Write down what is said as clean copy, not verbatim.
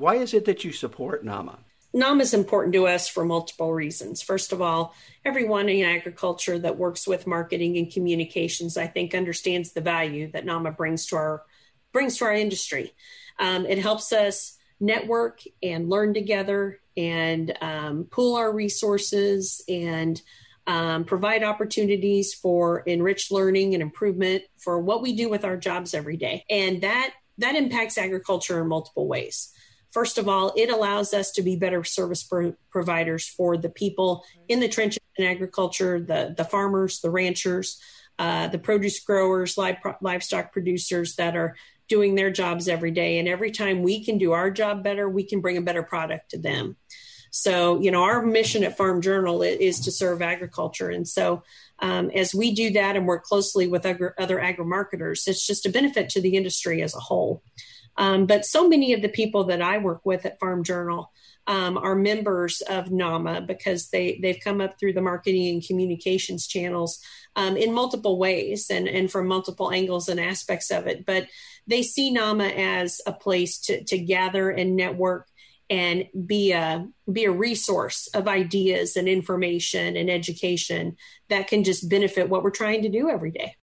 Why is it that you support NAMA? NAMA is important to us for multiple reasons. First of all, everyone in agriculture that works with marketing and communications, I think, understands the value that NAMA brings to our industry. It helps us network and learn together and pool our resources and provide opportunities for enriched learning and improvement for what we do with our jobs every day. And that impacts agriculture in multiple ways. First of all, it allows us to be better service providers for the people in the trenches in agriculture, the farmers, the ranchers, the produce growers, livestock producers that are doing their jobs every day. And every time we can do our job better, we can bring a better product to them. So, our mission at Farm Journal is to serve agriculture. And so as we do that and work closely with other agri-marketers, it's just a benefit to the industry as a whole. But so many of the people that I work with at Farm Journal are members of NAMA because they've come up through the marketing and communications channels in multiple ways and from multiple angles and aspects of it. But they see NAMA as a place to gather and network and be a resource of ideas and information and education that can just benefit what we're trying to do every day.